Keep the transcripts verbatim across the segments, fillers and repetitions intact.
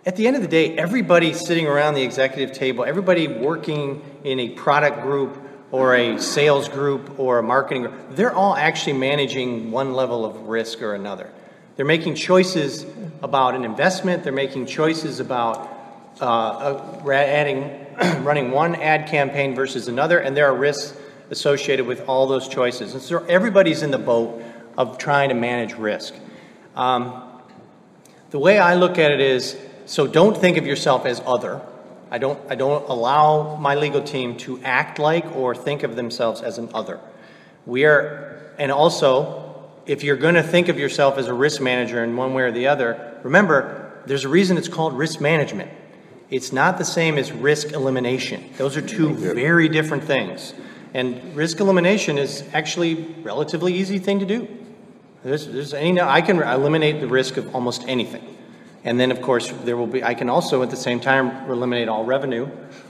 at the end of the day, everybody sitting around the executive table, everybody working in a product group or a sales group or a marketing group, they're all actually managing one level of risk or another. They're making choices about an investment. They're making choices about uh, adding, running one ad campaign versus another, and there are risks associated with all those choices. And so everybody's in the boat of trying to manage risk. Um, the way I look at it is, so don't think of yourself as other. I don't, I don't allow my legal team to act like or think of themselves as an other. We are, and also, if you're going to think of yourself as a risk manager in one way or the other, remember, there's a reason it's called risk management. It's not the same as risk elimination. Those are two very different things. And risk elimination is actually a relatively easy thing to do. There's, there's any, I can eliminate the risk of almost anything. And then, of course, there will be, I can also at the same time eliminate all revenue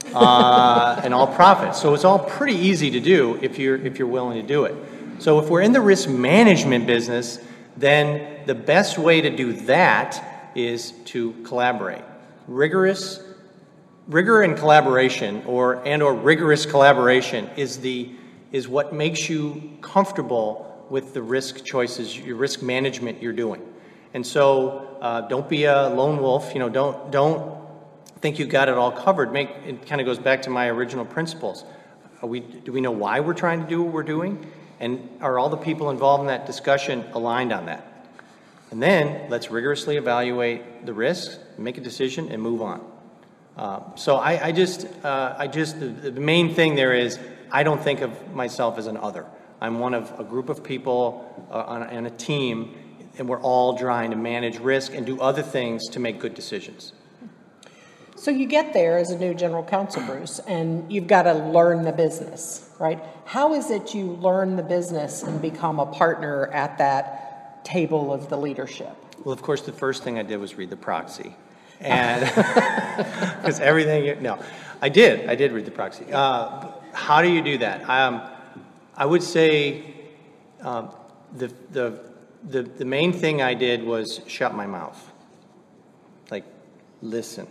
uh, and all profit. So it's all pretty easy to do if you're, if you're willing to do it. So if we're in the risk management business, then the best way to do that is to collaborate. Rigorous, rigor and collaboration, or and or rigorous collaboration is the is what makes you comfortable with the risk choices, your risk management you're doing. And so uh, don't be a lone wolf. You know, don't don't think you got it all covered. Make it kind of goes back to my original principles. Are we do we know why we're trying to do what we're doing? And are all the people involved in that discussion aligned on that? And then let's rigorously evaluate the risks, make a decision, and move on. Uh, so I, I just, uh, I just, the, the main thing there is I don't think of myself as an other. I'm one of a group of people uh, on, a, on a team, and we're all trying to manage risk and do other things to make good decisions. So you get there as a new general counsel, Bruce, and you've got to learn the business, right? How is it you learn the business and become a partner at that table of the leadership? Well, of course, the first thing I did was read the proxy. And because everything, no, I did, I did read the proxy. Uh, how do you do that? Um, I would say um, the, the, the, the main thing I did was shut my mouth. Like, listen.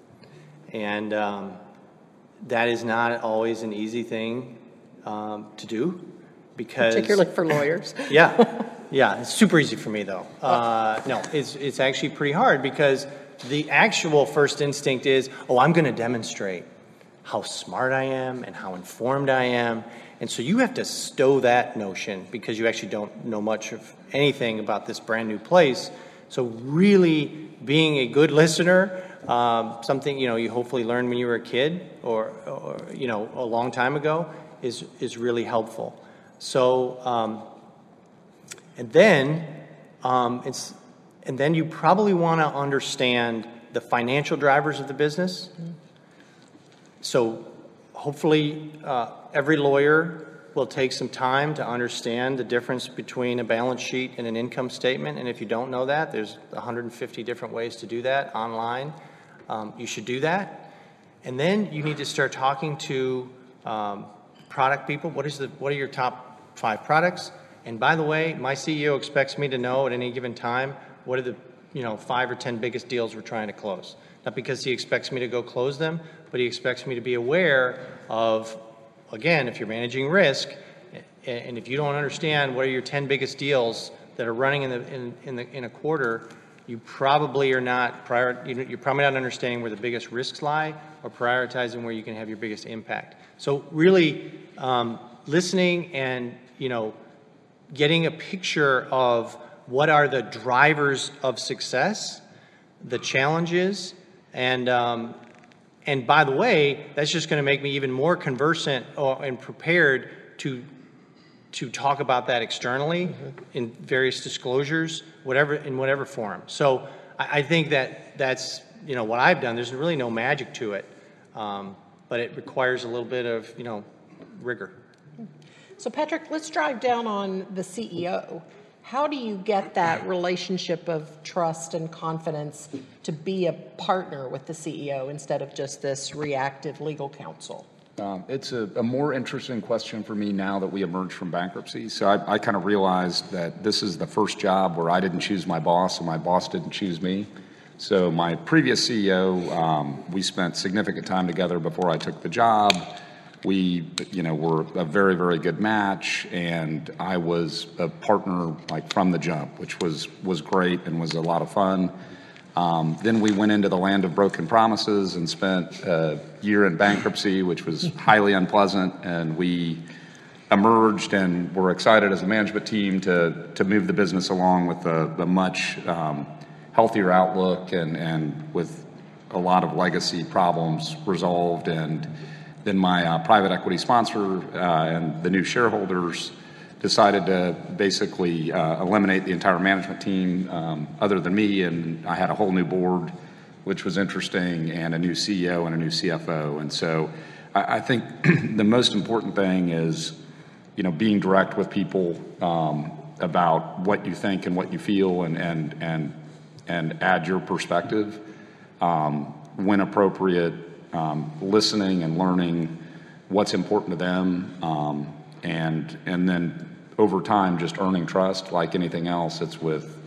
And um, that is not always an easy thing um, to do, because particularly for lawyers. yeah, yeah, it's super easy for me though. Uh, no, it's it's actually pretty hard, because the actual first instinct is, oh, I'm going to demonstrate how smart I am and how informed I am, and so you have to stow that notion because you actually don't know much of anything about this brand new place. So really being a good listener. Um, something, you know, you hopefully learned when you were a kid or, or you know, a long time ago is, is really helpful. So, um, and then, um, it's, and then you probably want to understand the financial drivers of the business. So hopefully uh, every lawyer will take some time to understand the difference between a balance sheet and an income statement. And if you don't know that, there's one hundred fifty different ways to do that online. Um, you should do that. And then you need to start talking to um, product people. What is the what are your top five products? And by the way, my C E O expects me to know at any given time what are the you know five or ten biggest deals we're trying to close. Not because he expects me to go close them, but he expects me to be aware of, again, if you're managing risk, and if you don't understand what are your ten biggest deals that are running in the in, in the in a quarter, you probably are not prior. You're probably not understanding where the biggest risks lie, or prioritizing where you can have your biggest impact. So really, um, listening and you know, getting a picture of what are the drivers of success, the challenges, and um, and by the way, that's just going to make me even more conversant or, and prepared to to talk about that externally mm-hmm. in various disclosures, whatever in whatever form. So I, I think that that's you know what I've done. There's really no magic to it, um, but it requires a little bit of you know rigor. So Patrick, let's drive down on the C E O. How do you get that relationship of trust and confidence to be a partner with the C E O instead of just this reactive legal counsel? Um, it's a, a more interesting question for me now that we emerged from bankruptcy. So I, I kind of realized that this is the first job where I didn't choose my boss and my boss didn't choose me. So my previous C E O, um, we spent significant time together before I took the job. We, you know, were a very, very good match, and I was a partner like from the jump, which was was great and was a lot of fun. Um, then we went into the land of broken promises and spent a year in bankruptcy, which was highly unpleasant, and we emerged and were excited as a management team to to move the business along with a, a much um, healthier outlook and, and with a lot of legacy problems resolved. And then my uh, private equity sponsor uh, and the new shareholders decided to basically uh, eliminate the entire management team um, other than me, and I had a whole new board, which was interesting, and a new C E O and a new C F O. And so I, I think the most important thing is, you know, being direct with people um, about what you think and what you feel, and and and and add your perspective um, when appropriate, um, listening and learning what's important to them, um, and and then over time just earning trust. Like anything else, it's with